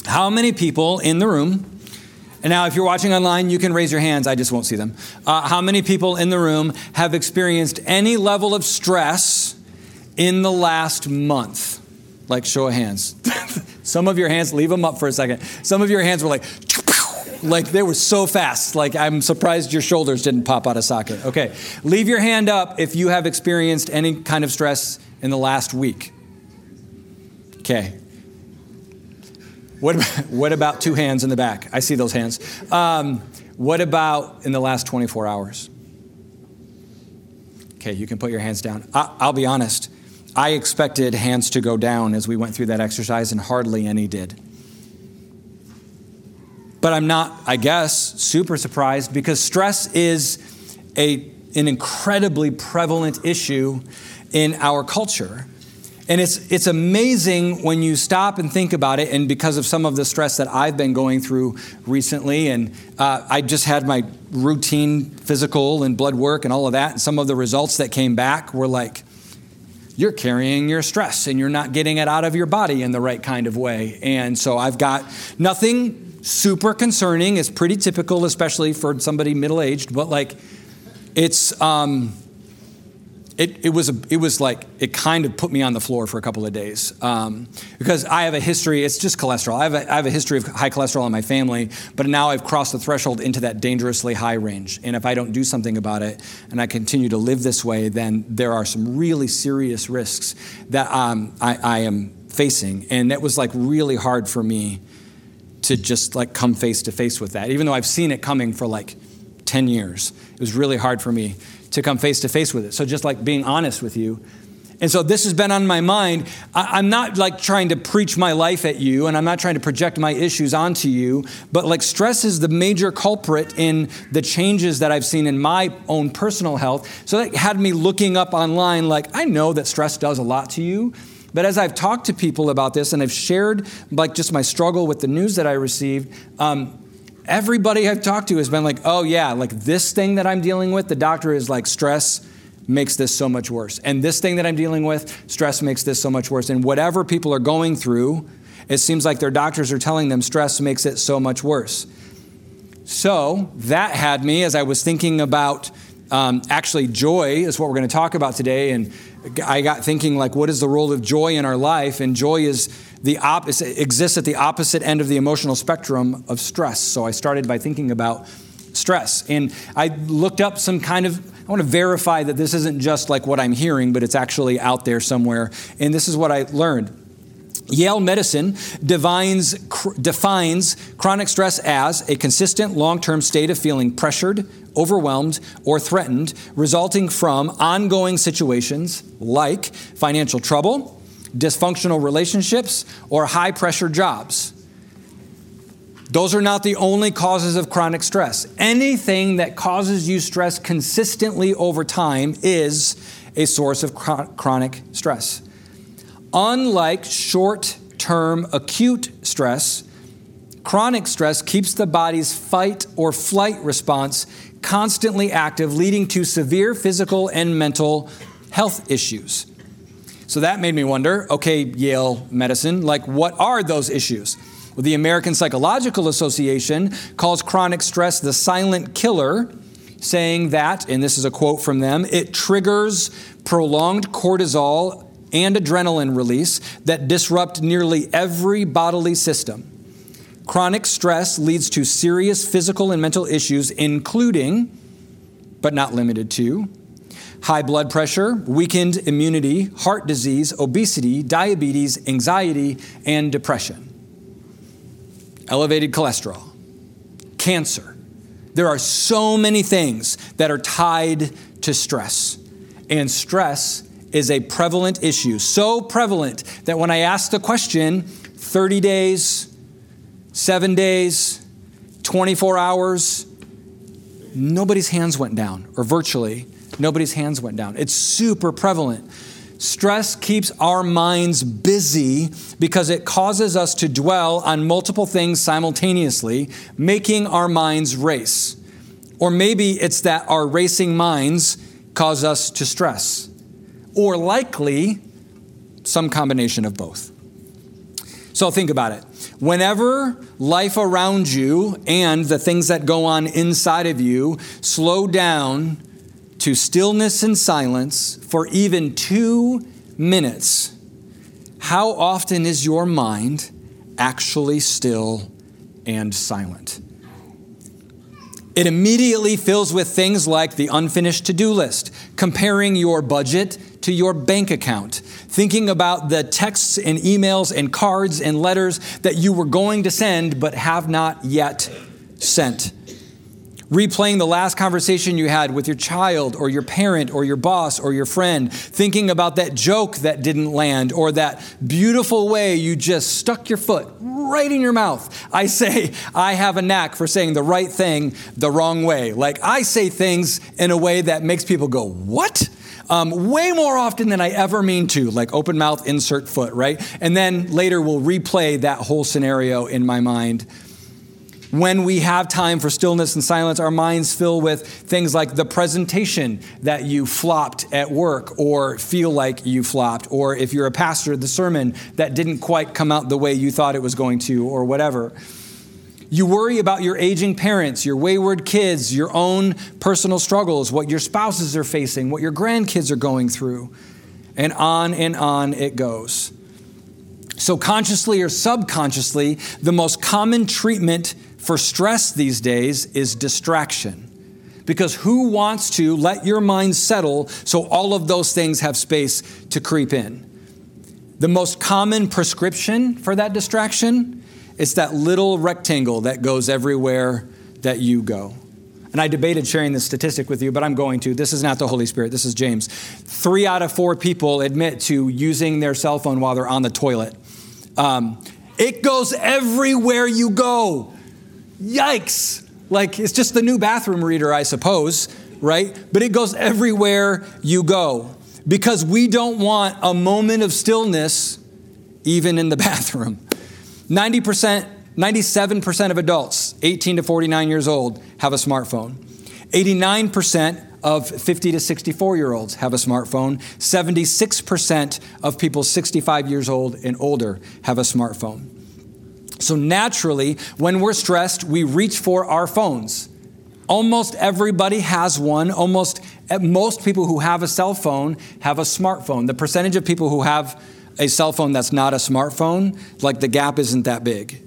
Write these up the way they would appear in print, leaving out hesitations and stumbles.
How many people in the room, and now if you're watching online, you can raise your hands, I just won't see them. How many people in the room have experienced any level of stress in the last month? Like, show of hands. Some of your hands, leave them up for a second. Some of your hands were like they were so fast. Like, I'm surprised your shoulders didn't pop out of socket. Okay, leave your hand up if you have experienced any kind of stress in the last week. Okay. What about two hands in the back? I see those hands. What about in the last 24 hours? Okay, you can put your hands down. I'll be honest. I expected hands to go down as we went through that exercise, and hardly any did. But I'm not, I guess, super surprised, because stress is an incredibly prevalent issue in our culture. And it's amazing when you stop and think about it, and because of some of the stress that I've been going through recently, and I just had my routine physical and blood work and all of that, and some of the results that came back were like, you're carrying your stress and you're not getting it out of your body in the right kind of way. And so I've got nothing super concerning. It's pretty typical, especially for somebody middle-aged, but like it's... It was like, it kind of put me on the floor for a couple of days because I have a history, it's just cholesterol. I have a history of high cholesterol in my family, but now I've crossed the threshold into that dangerously high range. And if I don't do something about it and I continue to live this way, then there are some really serious risks that I am facing. And it was like really hard for me to just like come face to face with that. Even though I've seen it coming for like 10 years, it was really hard for me to come face to face with it. So just like being honest with you. And so this has been on my mind. I'm not like trying to preach my life at you, and I'm not trying to project my issues onto you, but like stress is the major culprit in the changes that I've seen in my own personal health. So that had me looking up online, like I know that stress does a lot to you, but as I've talked to people about this and I've shared like just my struggle with the news that I received, everybody I've talked to has been like, oh yeah, like this thing that I'm dealing with, the doctor is like, stress makes this so much worse. And this thing that I'm dealing with, stress makes this so much worse. And whatever people are going through, it seems like their doctors are telling them stress makes it so much worse. So that had me, as I was thinking about, actually joy is what we're going to talk about today. And I got thinking like, what is the role of joy in our life? And joy is exists at the opposite end of the emotional spectrum of stress. So I started by thinking about stress. And I looked up some kind of, I want to verify that this isn't just like what I'm hearing, but it's actually out there somewhere. And this is what I learned. Yale Medicine defines chronic stress as a consistent long-term state of feeling pressured, overwhelmed, or threatened, resulting from ongoing situations like financial trouble, dysfunctional relationships, or high-pressure jobs. Those are not the only causes of chronic stress. Anything that causes you stress consistently over time is a source of chronic stress. Unlike short-term acute stress, chronic stress keeps the body's fight or flight response constantly active, leading to severe physical and mental health issues. So that made me wonder, okay, Yale Medicine, like what are those issues? Well, the American Psychological Association calls chronic stress the silent killer, saying that, and this is a quote from them, it triggers prolonged cortisol and adrenaline release that disrupt nearly every bodily system. Chronic stress leads to serious physical and mental issues, including, but not limited to, high blood pressure, weakened immunity, heart disease, obesity, diabetes, anxiety, and depression. Elevated cholesterol, cancer. There are so many things that are tied to stress. And stress is a prevalent issue. So prevalent that when I asked the question, 30 days, 7 days, 24 hours, nobody's hands went down, or virtually nobody's hands went down. It's super prevalent. Stress keeps our minds busy because it causes us to dwell on multiple things simultaneously, making our minds race. Or maybe it's that our racing minds cause us to stress. Or likely, some combination of both. So think about it. Whenever life around you and the things that go on inside of you slow down to stillness and silence for even 2 minutes, how often is your mind actually still and silent? It immediately fills with things like the unfinished to-do list, comparing your budget to your bank account, thinking about the texts and emails and cards and letters that you were going to send but have not yet sent. Replaying the last conversation you had with your child or your parent or your boss or your friend, thinking about that joke that didn't land or that beautiful way you just stuck your foot right in your mouth. I say, I have a knack for saying the right thing the wrong way. Like I say things in a way that makes people go, what? Way more often than I ever mean to, like open mouth, insert foot, right? And then later we'll replay that whole scenario in my mind. When we have time for stillness and silence, our minds fill with things like the presentation that you flopped at work or feel like you flopped, or if you're a pastor, the sermon that didn't quite come out the way you thought it was going to, or whatever. You worry about your aging parents, your wayward kids, your own personal struggles, what your spouses are facing, what your grandkids are going through, and on it goes. So consciously or subconsciously, the most common treatment for stress these days is distraction. Because who wants to let your mind settle so all of those things have space to creep in? The most common prescription for that distraction is that little rectangle that goes everywhere that you go. And I debated sharing this statistic with you, but I'm going to. This is not the Holy Spirit. This is James. 3 out of 4 people admit to using their cell phone while they're on the toilet. It goes everywhere you go. Yikes. Like, it's just the new bathroom reader, I suppose, right? But it goes everywhere you go because we don't want a moment of stillness even in the bathroom. 97% of adults 18 to 49 years old have a smartphone. 89% of 50 to 64-year-olds have a smartphone. 76% of people 65 years old and older have a smartphone. So naturally, when we're stressed, we reach for our phones. Almost everybody has one. Most people who have a cell phone have a smartphone. The percentage of people who have a cell phone that's not a smartphone, like the gap isn't that big.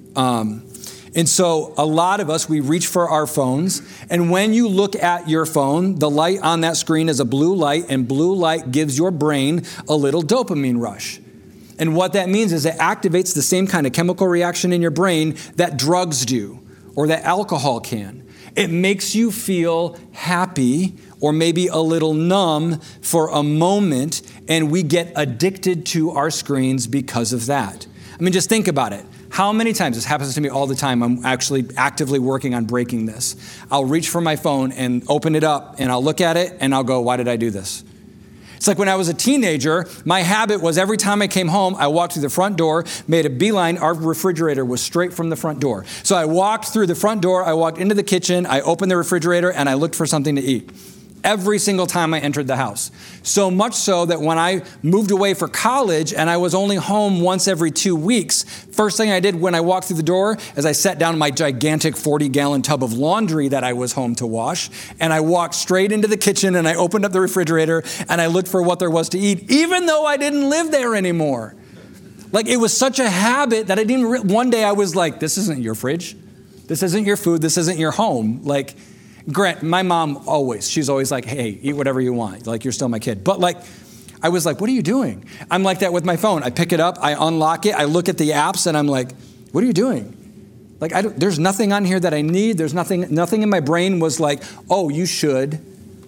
And so a lot of us, we reach for our phones. And when you look at your phone, the light on that screen is a blue light, and blue light gives your brain a little dopamine rush. And what that means is it activates the same kind of chemical reaction in your brain that drugs do or that alcohol can. It makes you feel happy or maybe a little numb for a moment, and we get addicted to our screens because of that. I mean, just think about it. How many times, this happens to me all the time, I'm actually actively working on breaking this. I'll reach for my phone and open it up, and I'll look at it, and I'll go, why did I do this? It's like when I was a teenager, my habit was every time I came home, I walked through the front door, made a beeline. Our refrigerator was straight from the front door. So I walked through the front door, I walked into the kitchen, I opened the refrigerator, and I looked for something to eat. Every single time I entered the house. So much so that when I moved away for college and I was only home once every 2 weeks, first thing I did when I walked through the door is I sat down in my gigantic 40-gallon tub of laundry that I was home to wash, and I walked straight into the kitchen and I opened up the refrigerator and I looked for what there was to eat, even though I didn't live there anymore. Like, it was such a habit that I didn't, one day I was like, this isn't your fridge. This isn't your food. This isn't your home. Like, Grant, my mom she's always like, hey, eat whatever you want. Like, you're still my kid. But like, I was like, what are you doing? I'm like that with my phone. I pick it up, I unlock it, I look at the apps, and I'm like, what are you doing? Like, there's nothing on here that I need. There's nothing in my brain was like, oh, you should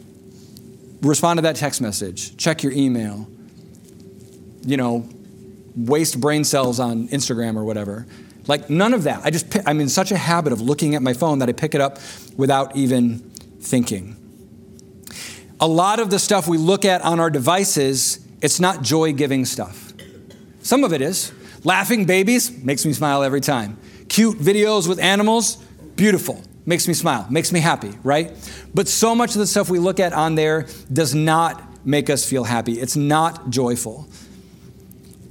respond to that text message, check your email, waste brain cells on Instagram or whatever. Like, none of that. I'm in such a habit of looking at my phone that I pick it up without even thinking. A lot of the stuff we look at on our devices, it's not joy-giving stuff. Some of it is. Laughing babies makes me smile every time. Cute videos with animals, beautiful. Makes me smile, makes me happy, right? But so much of the stuff we look at on there does not make us feel happy. It's not joyful.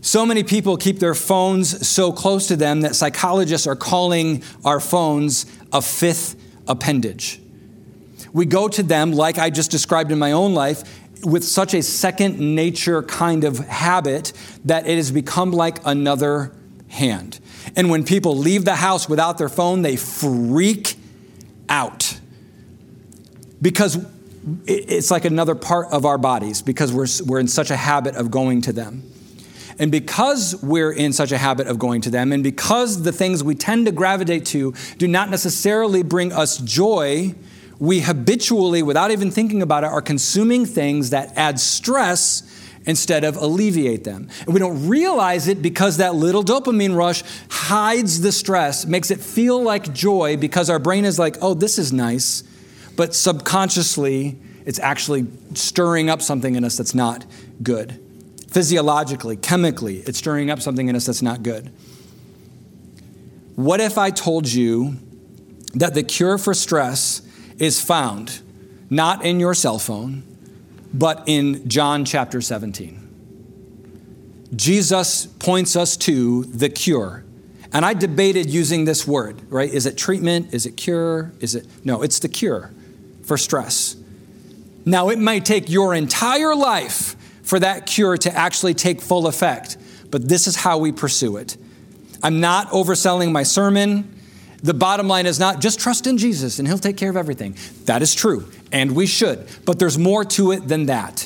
So many people keep their phones so close to them that psychologists are calling our phones a fifth appendage. We go to them, like I just described in my own life, with such a second nature kind of habit that it has become like another hand. And when people leave the house without their phone, they freak out because it's like another part of our bodies, because we're in such a habit of going to them. And because we're in such a habit of going to them, and because the things we tend to gravitate to do not necessarily bring us joy, we habitually, without even thinking about it, are consuming things that add stress instead of alleviate them. And we don't realize it because that little dopamine rush hides the stress, makes it feel like joy because our brain is like, oh, this is nice. But subconsciously, it's actually stirring up something in us that's not good. Physiologically, chemically, it's stirring up something in us that's not good. What if I told you that the cure for stress is found not in your cell phone, but in John chapter 17? Jesus points us to the cure. And I debated using this word, right? Is it treatment? Is it cure? No, it's the cure for stress. Now, it might take your entire life for that cure to actually take full effect, but this is how we pursue it. I'm not overselling my sermon. The bottom line is not just trust in Jesus and he'll take care of everything. That is true, and we should, but there's more to it than that.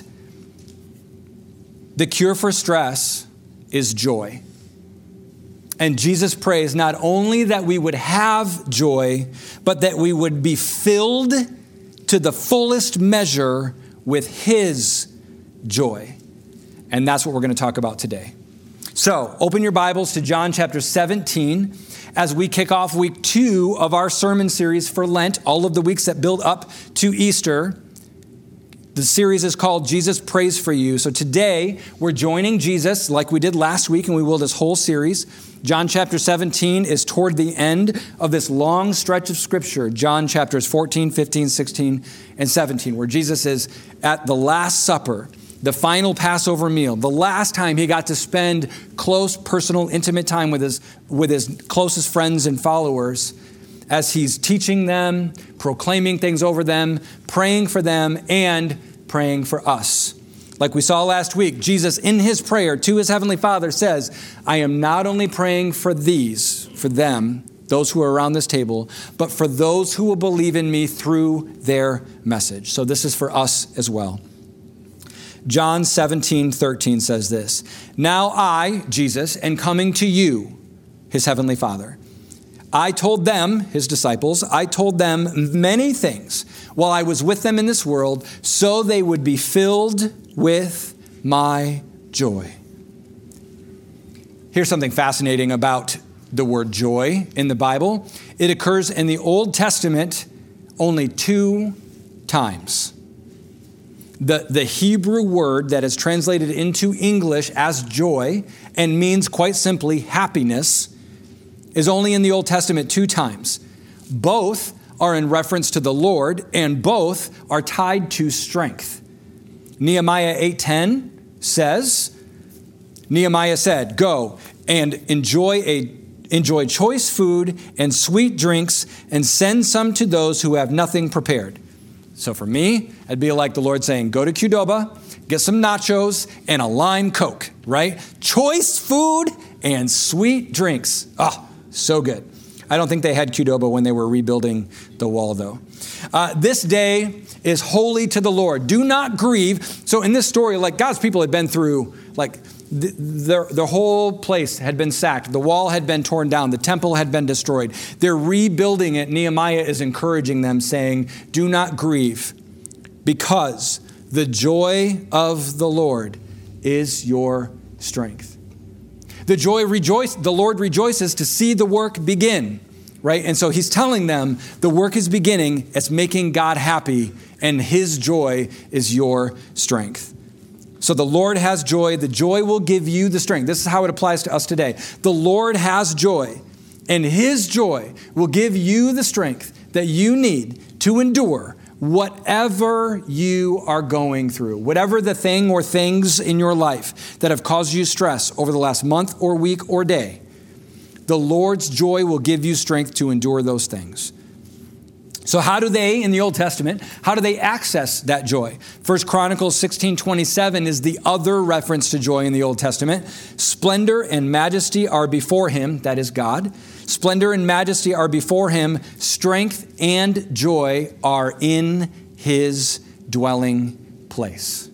The cure for stress is joy. And Jesus prays not only that we would have joy, but that we would be filled to the fullest measure with his joy. And that's what we're going to talk about today. So open your Bibles to John chapter 17 as we kick off week 2 of our sermon series for Lent, all of the weeks that build up to Easter. The series is called Jesus Prays for You. So today we're joining Jesus like we did last week, and we will this whole series. John chapter 17 is toward the end of this long stretch of scripture, John chapters 14, 15, 16, and 17, where Jesus is at the Last Supper, the final Passover meal, the last time he got to spend close, personal, intimate time with his closest friends and followers, as he's teaching them, proclaiming things over them, praying for them, and praying for us. Like we saw last week, Jesus in his prayer to his heavenly Father says, I am not only praying for them, those who are around this table, but for those who will believe in me through their message. So this is for us as well. John 17:13 says this, now I, Jesus, am coming to you, his heavenly Father. I told them, his disciples, I told them many things while I was with them in this world, so they would be filled with my joy. Here's something fascinating about the word joy in the Bible. It occurs in the Old Testament only 2 times. The Hebrew word that is translated into English as joy and means quite simply happiness is only in the Old Testament 2 times. Both are in reference to the Lord, and both are tied to strength. Nehemiah 8:10 says, Nehemiah said, go and enjoy choice food and sweet drinks and send some to those who have nothing prepared. So for me, it'd be like the Lord saying, go to Qdoba, get some nachos and a lime Coke, right? Choice food and sweet drinks. Oh, so good. I don't think they had Qdoba when they were rebuilding the wall, though. This day is holy to the Lord. Do not grieve. So in this story, like God's people had been through, like the whole place had been sacked. The wall had been torn down. The temple had been destroyed. They're rebuilding it. Nehemiah is encouraging them, saying, do not grieve, because the joy of the Lord is your strength. The Lord rejoices to see the work begin, right? And so he's telling them the work is beginning. It's making God happy, and his joy is your strength. So the Lord has joy. The joy will give you the strength. This is how it applies to us today. The Lord has joy, and his joy will give you the strength that you need to endure whatever you are going through, whatever the thing or things in your life that have caused you stress over the last month or week or day, the Lord's joy will give you strength to endure those things. So how do they, in the Old Testament, how do they access that joy? 1 Chronicles 16:27 is the other reference to joy in the Old Testament. Splendor and majesty are before him, that is God. Splendor and majesty are before him. Strength and joy are in his dwelling place.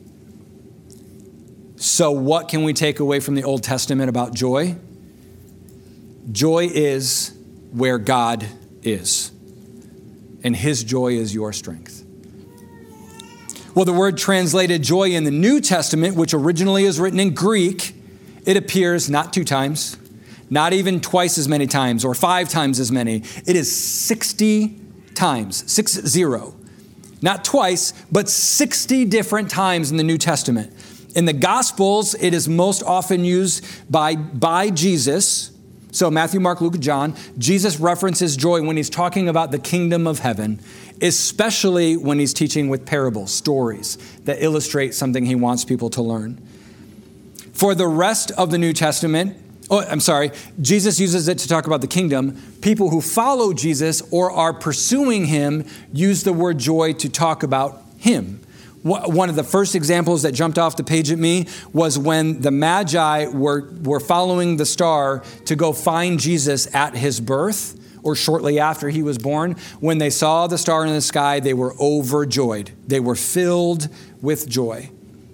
So what can we take away from the Old Testament about joy? Joy is where God is, and his joy is your strength. Well, the word translated joy in the New Testament, which originally is written in Greek, it appears not 2 times, not even twice as many times or 5 times as many. It is 60 times, 60. Not twice, but 60 different times in the New Testament. In the Gospels, it is most often used by Jesus. So Matthew, Mark, Luke, and John, Jesus references joy when he's talking about the kingdom of heaven, especially when he's teaching with parables, stories that illustrate something he wants people to learn. For the rest of the New Testament, Jesus uses it to talk about the kingdom. People who follow Jesus or are pursuing him use the word joy to talk about him. One of the first examples that jumped off the page at me was when the Magi were following the star to go find Jesus at his birth or shortly after he was born. When they saw the star in the sky, they were overjoyed. They were filled with joy.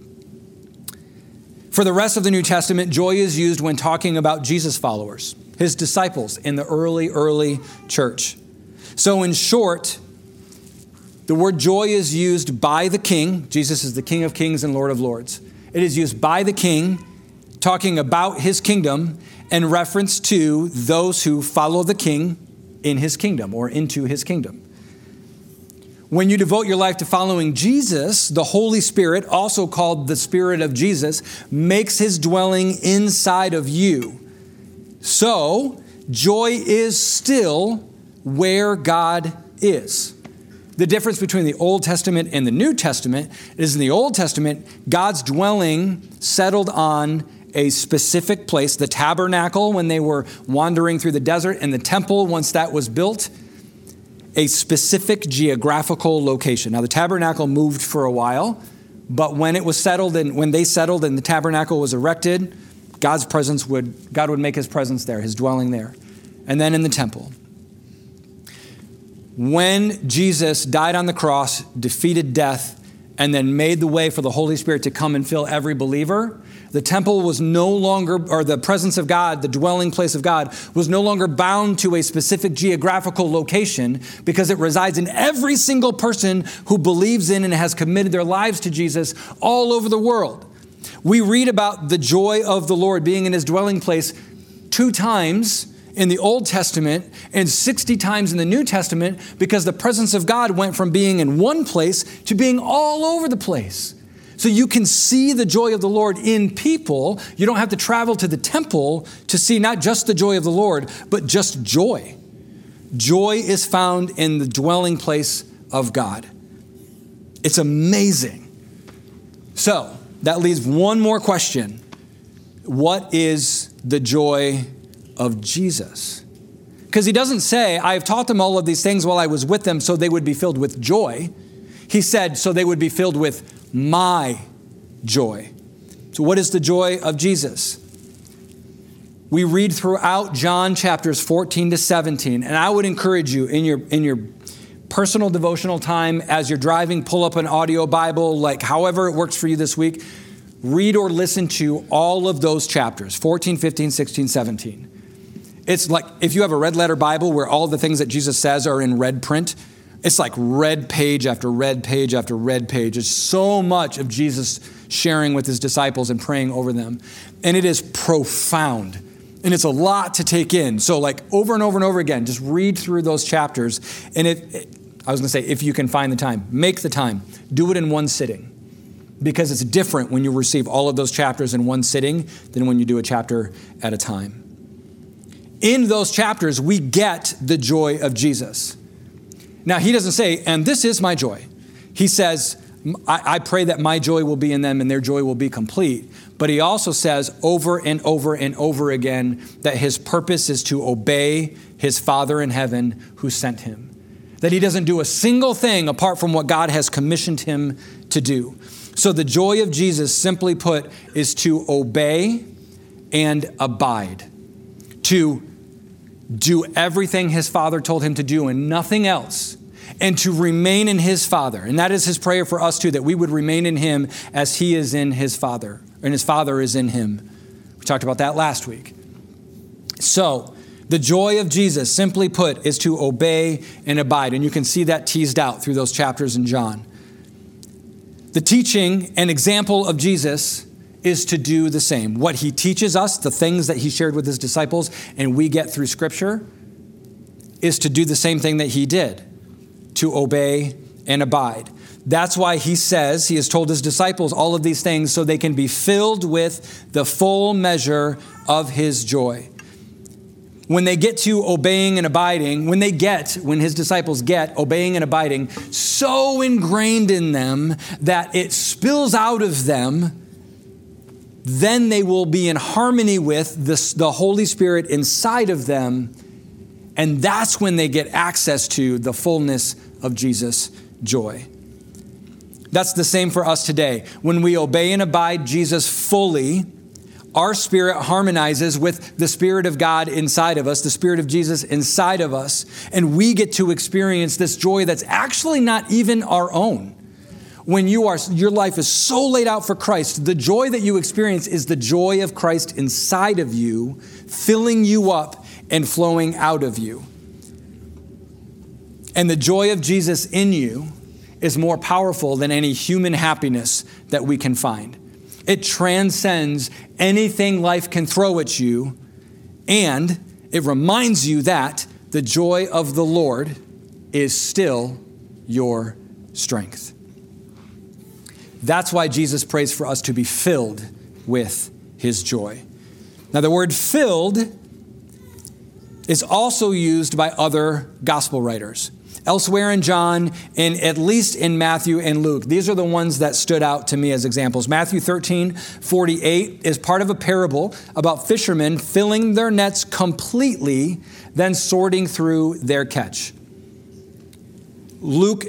For the rest of the New Testament, joy is used when talking about Jesus' followers, his disciples in the early church. So in short, the word joy is used by the king. Jesus is the King of Kings and Lord of Lords. It is used by the king, talking about his kingdom, in reference to those who follow the king in his kingdom or into his kingdom. When you devote your life to following Jesus, the Holy Spirit, also called the Spirit of Jesus, makes his dwelling inside of you. So, joy is still where God is. The difference between the Old Testament and the New Testament is in the Old Testament, God's dwelling settled on a specific place, the tabernacle when they were wandering through the desert, and the temple once that was built, a specific geographical location. Now the tabernacle moved for a while, but when they settled and the tabernacle was erected, God would make his presence there, his dwelling there. And then in the temple. When Jesus died on the cross, defeated death, and then made the way for the Holy Spirit to come and fill every believer, the temple was no longer, or the presence of God, the dwelling place of God, was no longer bound to a specific geographical location because it resides in every single person who believes in and has committed their lives to Jesus all over the world. We read about the joy of the Lord being in his dwelling place 2 times in the Old Testament and 60 times in the New Testament because the presence of God went from being in one place to being all over the place. So you can see the joy of the Lord in people. You don't have to travel to the temple to see not just the joy of the Lord, but just joy. Joy is found in the dwelling place of God. It's amazing. So that leaves one more question. What is the joy of Jesus? Because he doesn't say, I have taught them all of these things while I was with them so they would be filled with joy. He said, so they would be filled with my joy. So what is the joy of Jesus? We read throughout John chapters 14 to 17, and I would encourage you in your personal devotional time as you're driving, pull up an audio Bible, like however it works for you this week, read or listen to all of those chapters, 14, 15, 16, 17. It's like if you have a red letter Bible where all the things that Jesus says are in red print, it's like red page after red page after red page. It's so much of Jesus sharing with his disciples and praying over them. And it is profound. And it's a lot to take in. So like over and over and over again, just read through those chapters. And if you can find the time, make the time. Do it in one sitting. Because it's different when you receive all of those chapters in one sitting than when you do a chapter at a time. In those chapters, we get the joy of Jesus. Now, he doesn't say, and this is my joy. He says, I pray that my joy will be in them and their joy will be complete. But he also says over and over and over again that his purpose is to obey his Father in heaven who sent him. That he doesn't do a single thing apart from what God has commissioned him to do. So the joy of Jesus, simply put, is to obey and abide. To do everything his Father told him to do and nothing else. And to remain in his Father. And that is his prayer for us too, that we would remain in him as he is in his Father, and his Father is in him. We talked about that last week. So, the joy of Jesus, simply put, is to obey and abide. And you can see that teased out through those chapters in John. The teaching and example of Jesus is to do the same. What he teaches us, the things that he shared with his disciples, and we get through Scripture, is to do the same thing that he did. To obey and abide. That's why he says, he has told his disciples all of these things so they can be filled with the full measure of his joy. When they get to obeying and abiding, when his disciples get obeying and abiding so ingrained in them that it spills out of them, then they will be in harmony with the Holy Spirit inside of them. And that's when they get access to the fullness of Jesus' joy. That's the same for us today. When we obey and abide Jesus fully, our spirit harmonizes with the Spirit of God inside of us, the Spirit of Jesus inside of us, and we get to experience this joy that's actually not even our own. When your life is so laid out for Christ, the joy that you experience is the joy of Christ inside of you, filling you up and flowing out of you. And the joy of Jesus in you is more powerful than any human happiness that we can find. It transcends anything life can throw at you, and it reminds you that the joy of the Lord is still your strength. That's why Jesus prays for us to be filled with his joy. Now, the word filled is also used by other gospel writers. Elsewhere in John, and at least in Matthew and Luke. These are the ones that stood out to me as examples. Matthew 13:48 is part of a parable about fishermen filling their nets completely, then sorting through their catch. Luke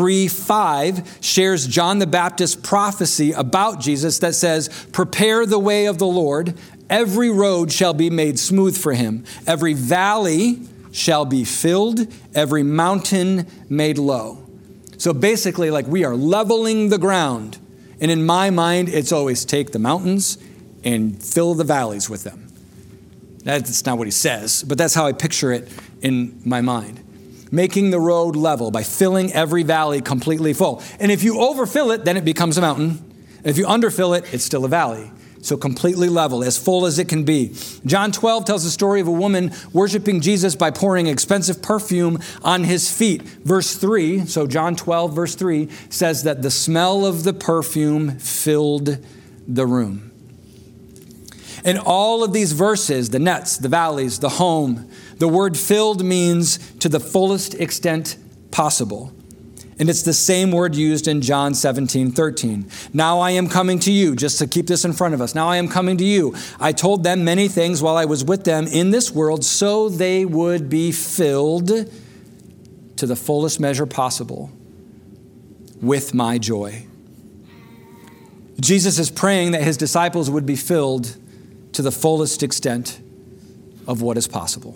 3:5 shares John the Baptist's prophecy about Jesus that says, "Prepare the way of the Lord. Every road shall be made smooth for him. Every valley shall be filled, every mountain made low." So basically, like, we are leveling the ground. And in my mind, it's always take the mountains and fill the valleys with them. That's not what he says, but that's how I picture it in my mind. Making the road level by filling every valley completely full. And if you overfill it, then it becomes a mountain. If you underfill it, it's still a valley. So completely level, as full as it can be. John 12 tells the story of a woman worshiping Jesus by pouring expensive perfume on his feet. Verse 3, so John 12, verse 3, says that the smell of the perfume filled the room. In all of these verses, the nets, the valleys, the home, the word filled means to the fullest extent possible. And it's the same word used in John 17:13. Now I am coming to you, just to keep this in front of us. Now I am coming to you. I told them many things while I was with them in this world, so they would be filled to the fullest measure possible with my joy. Jesus is praying that his disciples would be filled to the fullest extent of what is possible.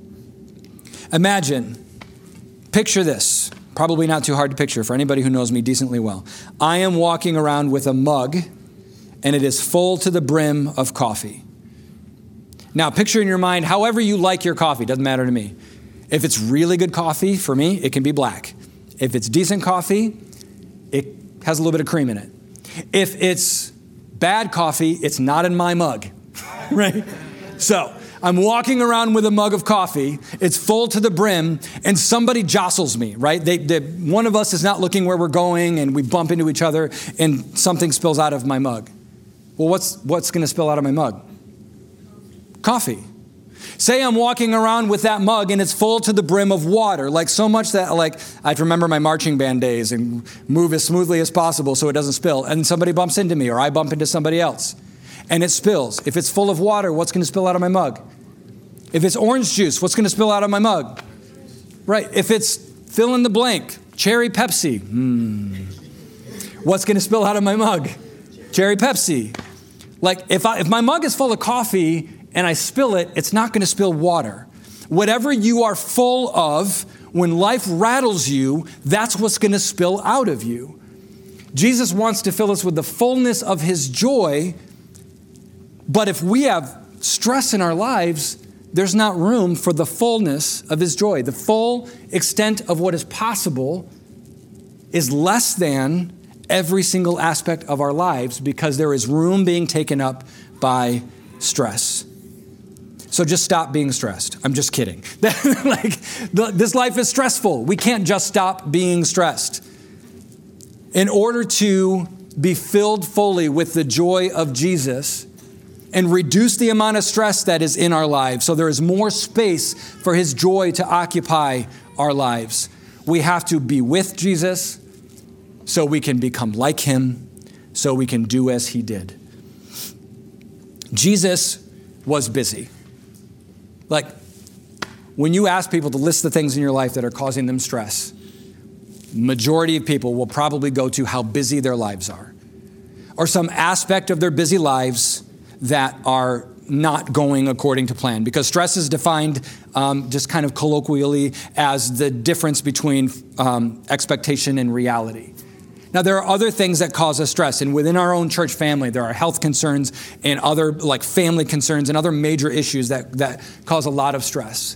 Imagine, picture this. Probably not too hard to picture for anybody who knows me decently well. I am walking around with a mug, and it is full to the brim of coffee. Now, picture in your mind however you like your coffee. Doesn't matter to me. If it's really good coffee, for me, it can be black. If it's decent coffee, it has a little bit of cream in it. If it's bad coffee, it's not in my mug, right? So I'm walking around with a mug of coffee. It's full to the brim, and somebody jostles me, right? One of us is not looking where we're going, and we bump into each other, and something spills out of my mug. Well, what's going to spill out of my mug? Coffee. Say I'm walking around with that mug and it's full to the brim of water, like so much that I remember my marching band days and move as smoothly as possible so it doesn't spill. And somebody bumps into me or I bump into somebody else and it spills. If it's full of water, what's going to spill out of my mug? If it's orange juice, what's going to spill out of my mug? Right. If it's fill in the blank, cherry Pepsi, what's going to spill out of my mug? Cherry Pepsi. Like if my mug is full of coffee and I spill it, it's not going to spill water. Whatever you are full of, when life rattles you, that's what's going to spill out of you. Jesus wants to fill us with the fullness of his joy, but if we have stress in our lives, there's not room for the fullness of his joy. The full extent of what is possible is less than every single aspect of our lives because there is room being taken up by stress. So just stop being stressed. I'm just kidding. This life is stressful. We can't just stop being stressed. In order to be filled fully with the joy of Jesus and reduce the amount of stress that is in our lives, so there is more space for his joy to occupy our lives, we have to be with Jesus so we can become like him, so we can do as he did. Jesus was busy. Like, when you ask people to list the things in your life that are causing them stress, majority of people will probably go to how busy their lives are, or some aspect of their busy lives that are not going according to plan. Because stress is defined just kind of colloquially as the difference between expectation and reality. Now, there are other things that cause us stress. And within our own church family, there are health concerns and other like family concerns and other major issues that cause a lot of stress.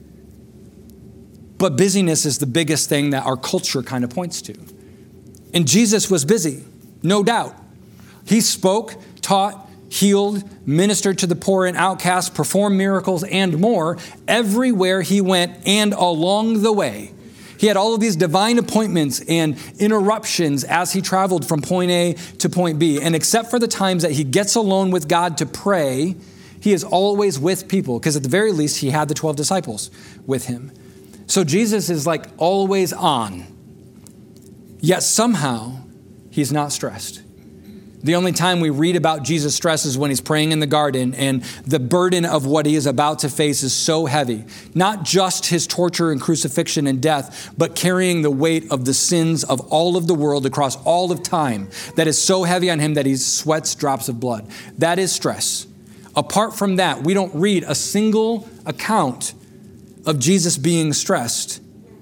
But busyness is the biggest thing that our culture kind of points to. And Jesus was busy, no doubt. He spoke, taught, healed, ministered to the poor and outcasts, performed miracles and more everywhere he went and along the way. He had all of these divine appointments and interruptions as he traveled from point A to point B. And except for the times that he gets alone with God to pray, he is always with people, because at the very least, he had the 12 disciples with him. So Jesus is like always on, yet somehow he's not stressed. The only time we read about Jesus' stress is when he's praying in the garden, and the burden of what he is about to face is so heavy. Not just his torture and crucifixion and death, but carrying the weight of the sins of all of the world across all of time that is so heavy on him that he sweats drops of blood. That is stress. Apart from that, we don't read a single account of Jesus being stressed.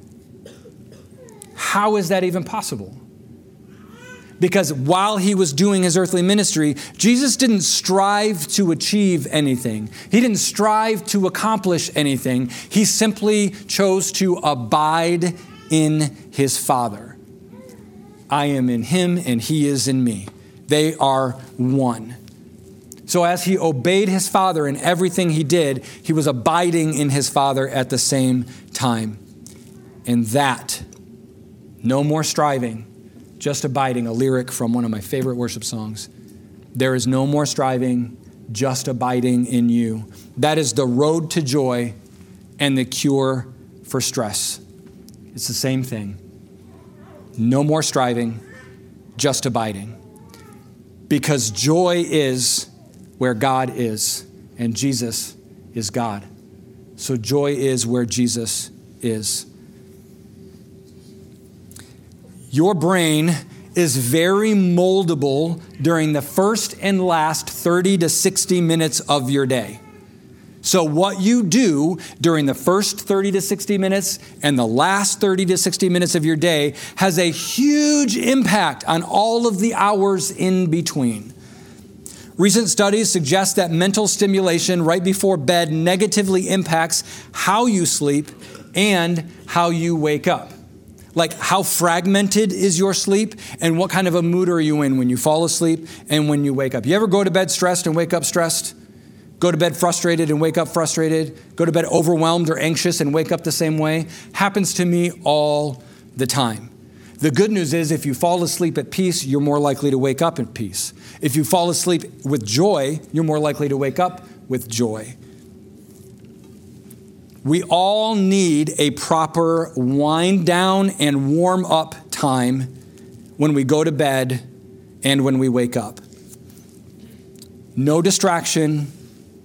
How is that even possible? Because while he was doing his earthly ministry, Jesus didn't strive to achieve anything. He didn't strive to accomplish anything. He simply chose to abide in his Father. I am in him and he is in me. They are one. So as he obeyed his Father in everything he did, he was abiding in his Father at the same time. And that, no more striving, just abiding, a lyric from one of my favorite worship songs. There is no more striving, just abiding in you. That is the road to joy and the cure for stress. It's the same thing. No more striving, just abiding. Because joy is where God is, and Jesus is God. So joy is where Jesus is. Your brain is very moldable during the first and last 30 to 60 minutes of your day. So what you do during the first 30 to 60 minutes and the last 30 to 60 minutes of your day has a huge impact on all of the hours in between. Recent studies suggest that mental stimulation right before bed negatively impacts how you sleep and how you wake up. Like, how fragmented is your sleep and what kind of a mood are you in when you fall asleep and when you wake up? You ever go to bed stressed and wake up stressed? Go to bed frustrated and wake up frustrated? Go to bed overwhelmed or anxious and wake up the same way? Happens to me all the time. The good news is if you fall asleep at peace, you're more likely to wake up at peace. If you fall asleep with joy, you're more likely to wake up with joy. We all need a proper wind down and warm up time when we go to bed and when we wake up. No distraction.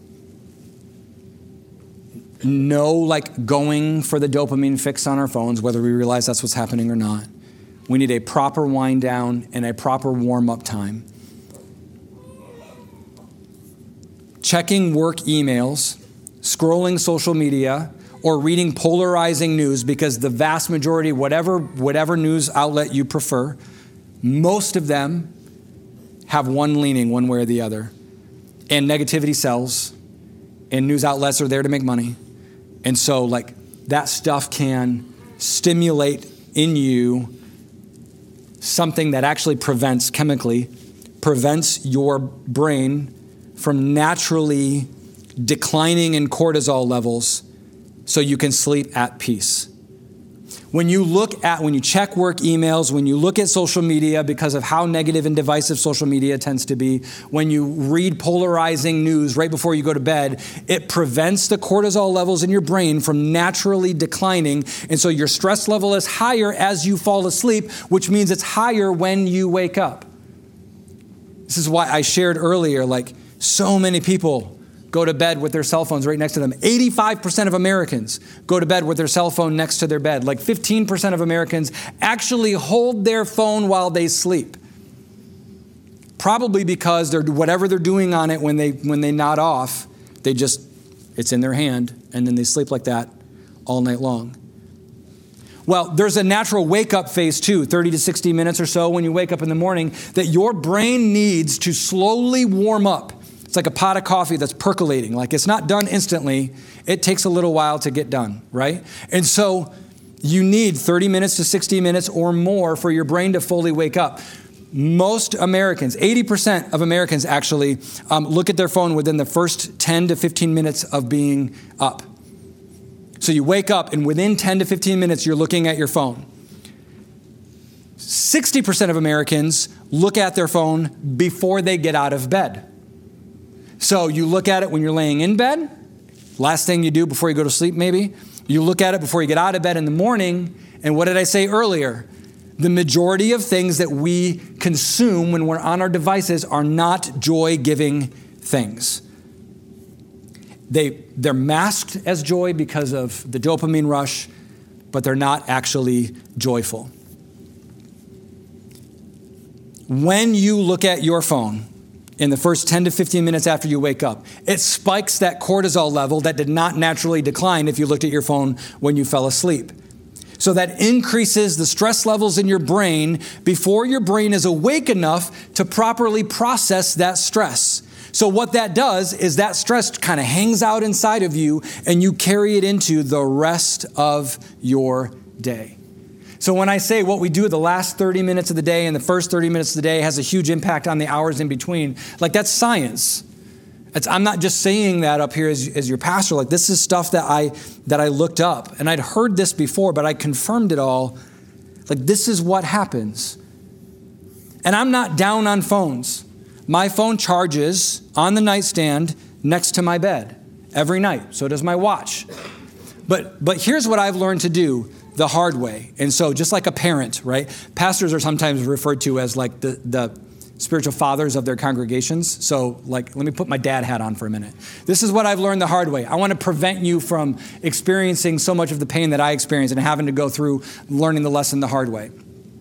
No going for the dopamine fix on our phones, whether we realize that's what's happening or not. We need a proper wind down and a proper warm up time. Checking work emails, scrolling social media, or reading polarizing news, because the vast majority, whatever news outlet you prefer, most of them have one leaning one way or the other. And negativity sells, and news outlets are there to make money. And so that stuff can stimulate in you something that actually prevents your brain from naturally declining in cortisol levels so you can sleep at peace. When you check work emails, when you look at social media because of how negative and divisive social media tends to be, when you read polarizing news right before you go to bed, it prevents the cortisol levels in your brain from naturally declining. And so your stress level is higher as you fall asleep, which means it's higher when you wake up. This is why I shared earlier, so many people go to bed with their cell phones right next to them. 85% of Americans go to bed with their cell phone next to their bed. 15% of Americans actually hold their phone while they sleep. Probably because whatever they're doing on it when they nod off, it's in their hand, and then they sleep like that all night long. Well, there's a natural wake-up phase too, 30 to 60 minutes or so when you wake up in the morning, that your brain needs to slowly warm up. It's like a pot of coffee that's percolating. It's not done instantly. It takes a little while to get done, right? And so you need 30 minutes to 60 minutes or more for your brain to fully wake up. Most Americans, 80% of Americans actually, look at their phone within the first 10 to 15 minutes of being up. So you wake up, and within 10 to 15 minutes, you're looking at your phone. 60% of Americans look at their phone before they get out of bed. So you look at it when you're laying in bed, last thing you do before you go to sleep maybe. You look at it before you get out of bed in the morning. And what did I say earlier? The majority of things that we consume when we're on our devices are not joy-giving things. They're masked as joy because of the dopamine rush, but they're not actually joyful. When you look at your phone in the first 10 to 15 minutes after you wake up, it spikes that cortisol level that did not naturally decline if you looked at your phone when you fell asleep. So that increases the stress levels in your brain before your brain is awake enough to properly process that stress. So what that does is that stress kind of hangs out inside of you, and you carry it into the rest of your day. So when I say what we do the last 30 minutes of the day and the first 30 minutes of the day has a huge impact on the hours in between, that's science. I'm not just saying that up here as your pastor. This is stuff that I looked up, and I'd heard this before, but I confirmed it all. This is what happens. And I'm not down on phones. My phone charges on the nightstand next to my bed every night. So does my watch. But here's what I've learned to do the hard way. And so just like a parent, right? Pastors are sometimes referred to as the spiritual fathers of their congregations. So let me put my dad hat on for a minute. This is what I've learned the hard way. I want to prevent you from experiencing so much of the pain that I experienced and having to go through learning the lesson the hard way.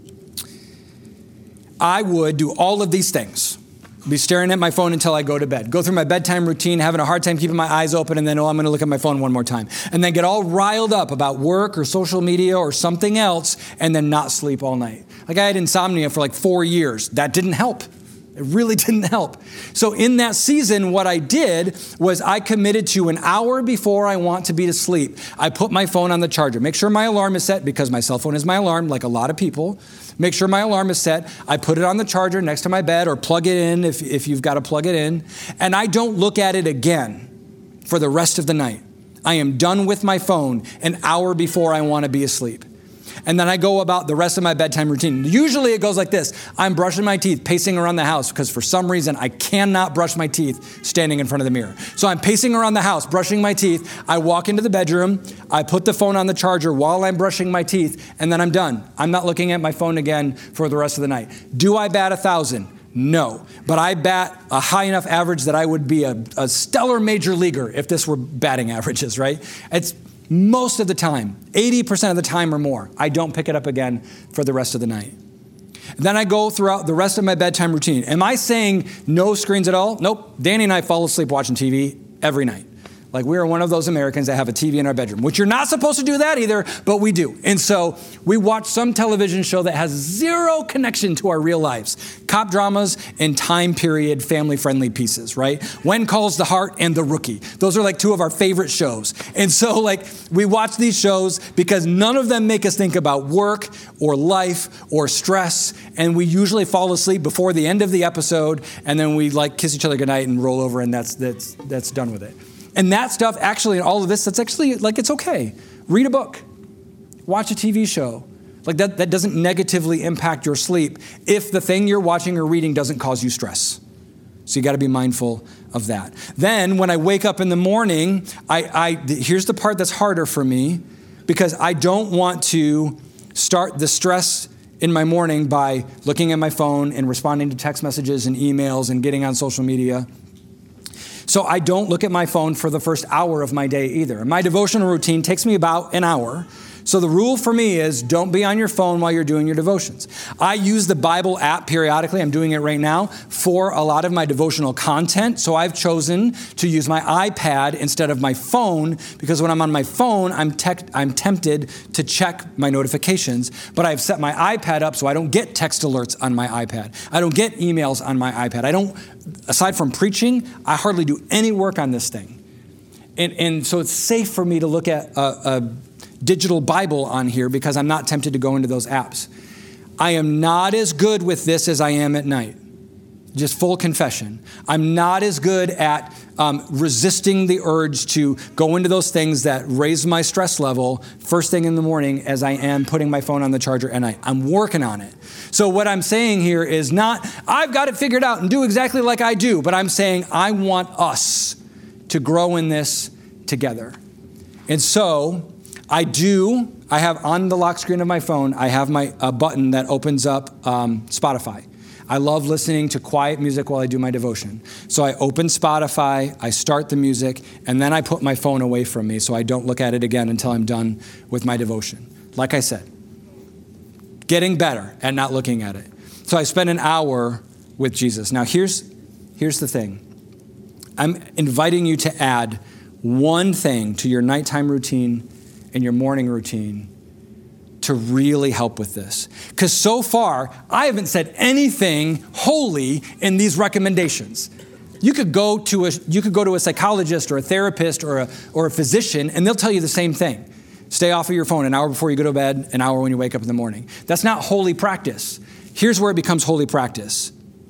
I would do all of these things. Be staring at my phone until I go to bed. Go through my bedtime routine, having a hard time keeping my eyes open, and then, I'm going to look at my phone one more time. And then get all riled up about work or social media or something else, and then not sleep all night. I had insomnia for 4 years. That didn't help. It really didn't help. So in that season, what I did was I committed to an hour before I want to be to sleep. I put my phone on the charger. Make sure my alarm is set, because my cell phone is my alarm, like a lot of people. Make sure my alarm is set. I put it on the charger next to my bed, or plug it in if you've got to plug it in. And I don't look at it again for the rest of the night. I am done with my phone an hour before I want to be asleep. And then I go about the rest of my bedtime routine. Usually it goes like this. I'm brushing my teeth, pacing around the house, because for some reason I cannot brush my teeth standing in front of the mirror. So I'm pacing around the house, brushing my teeth. I walk into the bedroom. I put the phone on the charger while I'm brushing my teeth, and then I'm done. I'm not looking at my phone again for the rest of the night. Do I bat 1,000? No, but I bat a high enough average that I would be a stellar major leaguer if this were batting averages, right? It's most of the time, 80% of the time or more, I don't pick it up again for the rest of the night. Then I go throughout the rest of my bedtime routine. Am I saying no screens at all? Nope. Danny and I fall asleep watching TV every night. Like, we are one of those Americans that have a TV in our bedroom, which you're not supposed to do that either, but we do. And so we watch some television show that has zero connection to our real lives. Cop dramas and time period family-friendly pieces, right? When Calls the Heart and The Rookie. Those are like two of our favorite shows. And so like we watch these shows because none of them make us think about work or life or stress. And we usually fall asleep before the end of the episode, and then we like kiss each other goodnight and roll over, and that's done with it. And that stuff, actually, in all of this, that's actually, like, it's okay. Read a book. Watch a TV show. Like, that doesn't negatively impact your sleep if the thing you're watching or reading doesn't cause you stress. So you got to be mindful of that. Then, when I wake up in the morning, here's the part that's harder for me, because I don't want to start the stress in my morning by looking at my phone and responding to text messages and emails and getting on social media. So I don't look at my phone for the first hour of my day either. My devotional routine takes me about an hour. So the rule for me is don't be on your phone while you're doing your devotions. I use the Bible app periodically. I'm doing it right now for a lot of my devotional content. So I've chosen to use my iPad instead of my phone, because when I'm on my phone, I'm tempted to check my notifications. But I've set my iPad up so I don't get text alerts on my iPad. I don't get emails on my iPad. Aside from preaching, I hardly do any work on this thing. And so it's safe for me to look at a digital Bible on here because I'm not tempted to go into those apps. I am not as good with this as I am at night. Just full confession. I'm not as good at resisting the urge to go into those things that raise my stress level first thing in the morning as I am putting my phone on the charger at night. I'm working on it. So what I'm saying here is not, I've got it figured out and do exactly like I do, but I'm saying I want us to grow in this together. And so I have on the lock screen of my phone, I have a button that opens up Spotify. I love listening to quiet music while I do my devotion. So I open Spotify, I start the music, and then I put my phone away from me so I don't look at it again until I'm done with my devotion. Like I said, getting better at not looking at it. So I spend an hour with Jesus. Now here's the thing. I'm inviting you to add one thing to your nighttime routine and your morning routine to really help with this. Because so far, I haven't said anything holy in these recommendations. You could go to a psychologist or a therapist or a physician, and they'll tell you the same thing. Stay off of your phone an hour before you go to bed, an hour when you wake up in the morning. That's not holy practice. Here's where it becomes holy practice.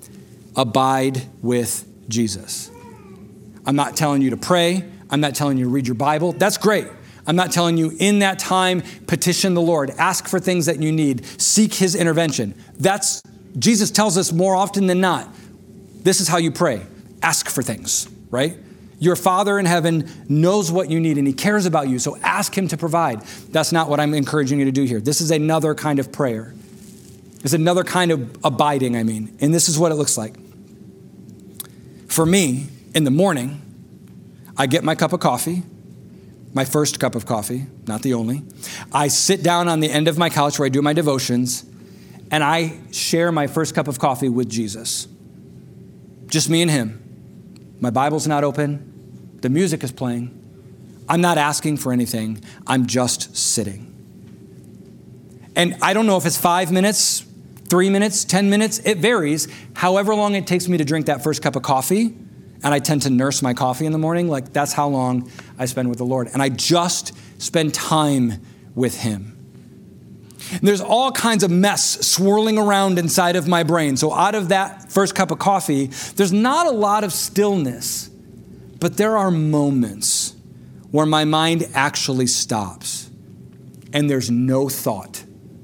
Abide with Jesus. I'm not telling you to pray. I'm not telling you to read your Bible. That's great. I'm not telling you in that time, petition the Lord, ask for things that you need, seek his intervention. Jesus tells us more often than not, this is how you pray. Ask for things, right? Your Father in heaven knows what you need and he cares about you, so ask him to provide. That's not what I'm encouraging you to do here. This is another kind of prayer. It's another kind of abiding, and this is what it looks like. For me, in the morning, I get my cup of coffee, my first cup of coffee, not the only. I sit down on the end of my couch where I do my devotions, and I share my first cup of coffee with Jesus. Just me and him. My Bible's not open. The music is playing. I'm not asking for anything. I'm just sitting. And I don't know if it's 5 minutes, 3 minutes, 10 minutes. It varies. However long it takes me to drink that first cup of coffee, and I tend to nurse my coffee in the morning, like that's how long I spend with the Lord. And I just spend time with him. And there's all kinds of mess swirling around inside of my brain. So out of that first cup of coffee, there's not a lot of stillness, but there are moments where my mind actually stops and there's no thought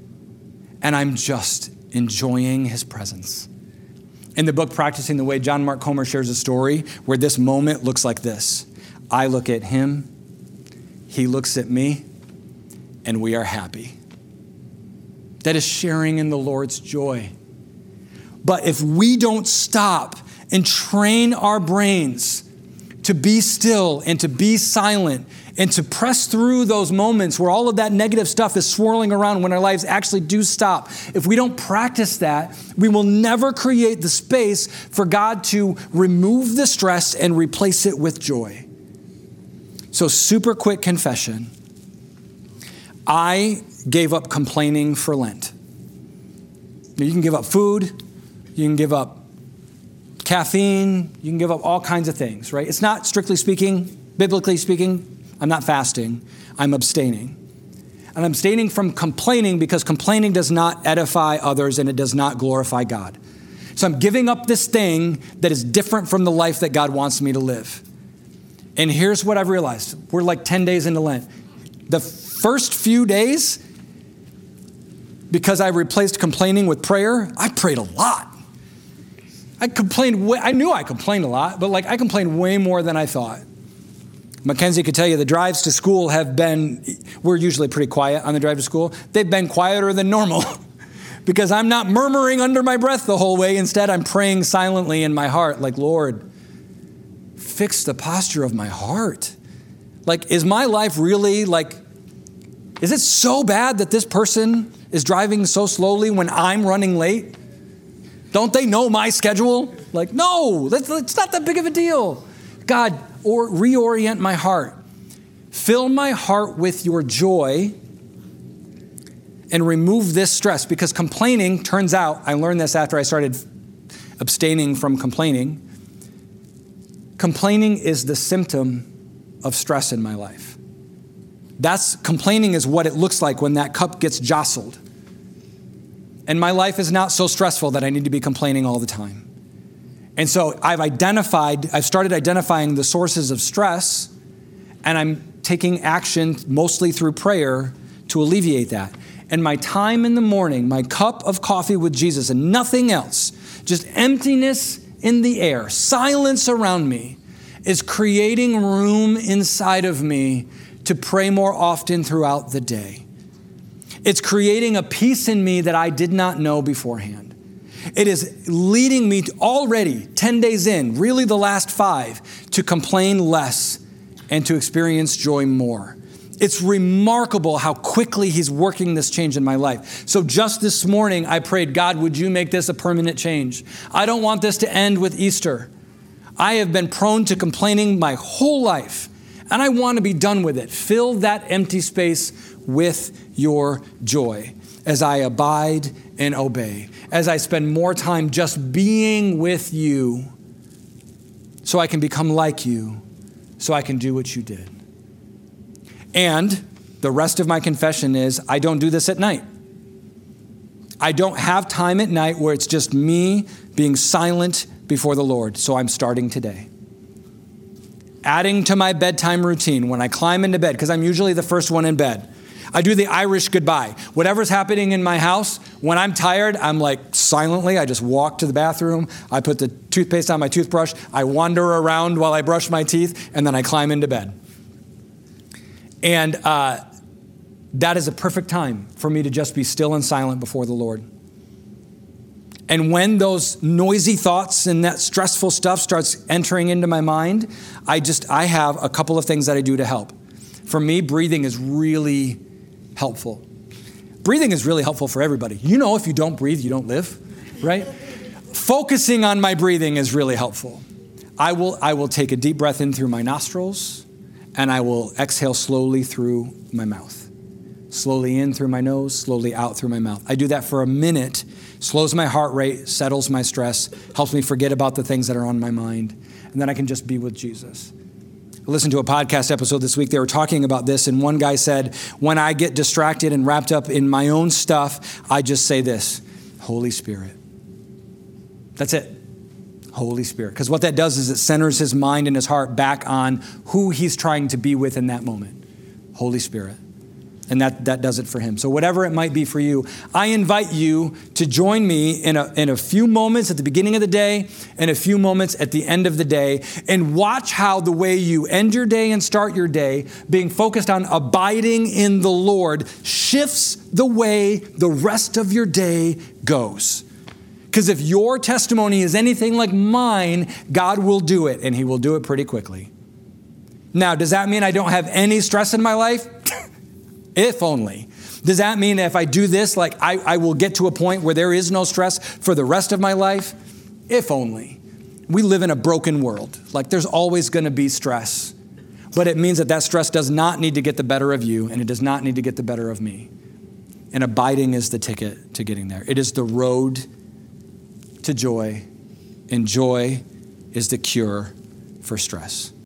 and I'm just enjoying his presence. In the book, Practicing the Way, John Mark Comer shares a story where this moment looks like this. I look at him, he looks at me, and we are happy. That is sharing in the Lord's joy. But if we don't stop and train our brains to be still and to be silent and to press through those moments where all of that negative stuff is swirling around when our lives actually do stop. If we don't practice that, we will never create the space for God to remove the stress and replace it with joy. So super quick confession. I gave up complaining for Lent. You can give up food. You can give up caffeine. You can give up all kinds of things, right? It's not strictly speaking, biblically speaking, I'm not fasting, I'm abstaining. And I'm abstaining from complaining because complaining does not edify others and it does not glorify God. So I'm giving up this thing that is different from the life that God wants me to live. And here's what I've realized. We're like 10 days into Lent. The first few days, because I replaced complaining with prayer, I prayed a lot. I knew I complained a lot, but I complained way more than I thought. Mackenzie could tell you the drives to school we're usually pretty quiet on the drive to school. They've been quieter than normal because I'm not murmuring under my breath the whole way. Instead, I'm praying silently in my heart, Lord, fix the posture of my heart. Is my life really is it so bad that this person is driving so slowly when I'm running late? Don't they know my schedule? No, it's not that big of a deal. God, or reorient my heart. Fill my heart with your joy and remove this stress, because complaining, turns out, I learned this after I started abstaining from complaining. Complaining is the symptom of stress in my life. Complaining is what it looks like when that cup gets jostled. And my life is not so stressful that I need to be complaining all the time. And so I've started identifying the sources of stress, and I'm taking action mostly through prayer to alleviate that. And my time in the morning, my cup of coffee with Jesus and nothing else, just emptiness in the air, silence around me, is creating room inside of me to pray more often throughout the day. It's creating a peace in me that I did not know beforehand. It is leading me to already 10 days in, really the last 5, to complain less and to experience joy more. It's remarkable how quickly he's working this change in my life. So just this morning, I prayed, God, would you make this a permanent change? I don't want this to end with Easter. I have been prone to complaining my whole life, and I want to be done with it. Fill that empty space with your joy as I abide and obey, as I spend more time just being with you so I can become like you, so I can do what you did. And the rest of my confession is I don't do this at night. I don't have time at night where it's just me being silent before the Lord, so I'm starting today. Adding to my bedtime routine when I climb into bed, because I'm usually the first one in bed. I do the Irish goodbye. Whatever's happening in my house, when I'm tired, I'm silently, I just walk to the bathroom. I put the toothpaste on my toothbrush. I wander around while I brush my teeth, and then I climb into bed. And that is a perfect time for me to just be still and silent before the Lord. And when those noisy thoughts and that stressful stuff starts entering into my mind, I have a couple of things that I do to help. For me, breathing is really helpful. Breathing is really helpful for everybody. If you don't breathe, you don't live, right? Focusing on my breathing is really helpful. I will take a deep breath in through my nostrils, and I will exhale slowly through my mouth. Slowly in through my nose, slowly out through my mouth. I do that for a minute, slows my heart rate, settles my stress, helps me forget about the things that are on my mind, and then I can just be with Jesus. I listened to a podcast episode this week. They were talking about this, and one guy said, when I get distracted and wrapped up in my own stuff, I just say this, Holy Spirit. That's it. Holy Spirit. Because what that does is it centers his mind and his heart back on who he's trying to be with in that moment. Holy Spirit. And that does it for him. So whatever it might be for you, I invite you to join me in a few moments at the beginning of the day and a few moments at the end of the day, and watch how the way you end your day and start your day, being focused on abiding in the Lord, shifts the way the rest of your day goes. Because if your testimony is anything like mine, God will do it, and he will do it pretty quickly. Now, does that mean I don't have any stress in my life? If only. Does that mean that if I do this, like I will get to a point where there is no stress for the rest of my life? If only. We live in a broken world. Like there's always going to be stress. But it means that stress does not need to get the better of you, and it does not need to get the better of me. And abiding is the ticket to getting there. It is the road to joy, and joy is the cure for stress.